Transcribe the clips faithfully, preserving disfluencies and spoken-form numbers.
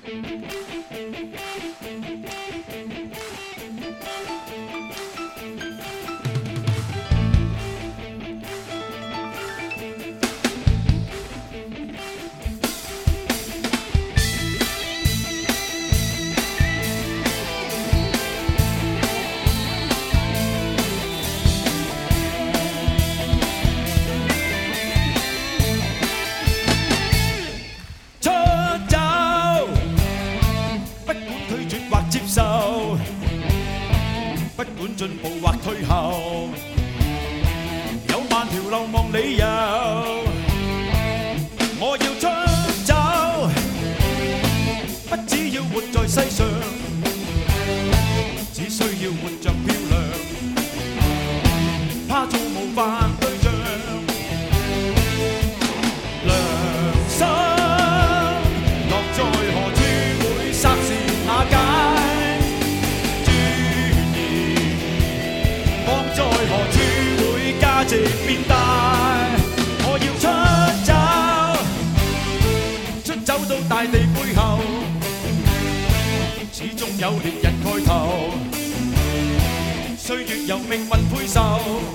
不管進步或退後，有萬條流亡理由。我要出走，不只要活在世上，只需要活着漂亮，怕做無犯對象。良心落在何處會霎時瓦解？價值變大，我要出走，出走到大地背後，始終有烈日蓋頭，歲月由命運配受，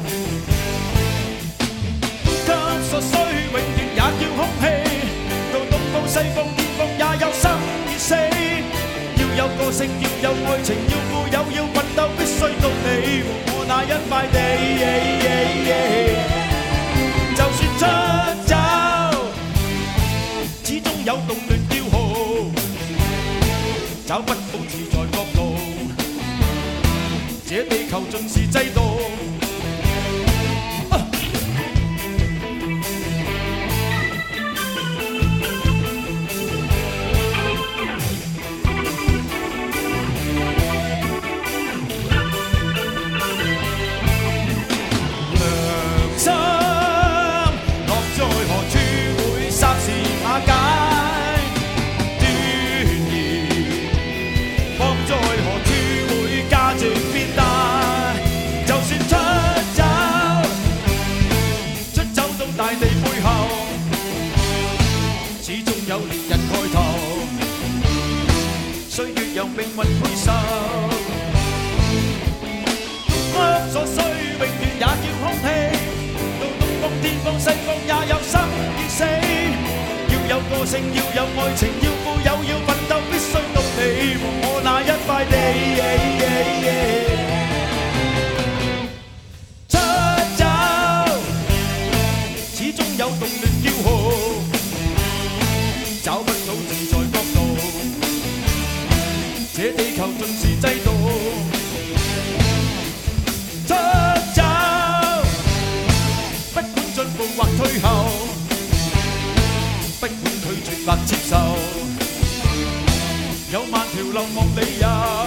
給所需永遠也叫空氣，到東方西方天方也有生與死，要有個性，要有愛情，要富有，要奮鬥，必須到你和我那一塊地。就算出走，始終有動亂叫號，找不到自在角度。這地球盡是制度。大地背後，始終有烈日蓋頭，歲月由命運配受。我所需永遠也叫空氣，到東方天方西方也有生與死。要有個性，要有愛情，要富有，要奮鬥，必須到你和我那一塊地。有動亂叫號，找不到自在角度。這地球盡是制度。出走，不管進步或退後，不管拒絕或接受，有萬條流亡理由。